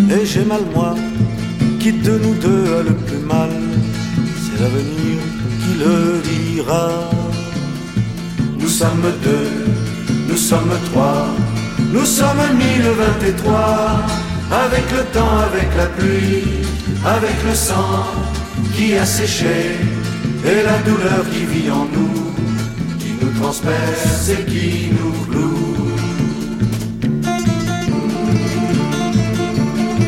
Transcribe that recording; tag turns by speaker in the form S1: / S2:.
S1: et j'ai mal moi. Qui de nous deux a le plus mal? C'est l'avenir qui le dira. Nous sommes deux, nous sommes trois, nous sommes 1023. Avec le temps, avec la pluie, avec le sang qui a séché, et la douleur qui vit en nous, qui nous transperce et qui nous cloue.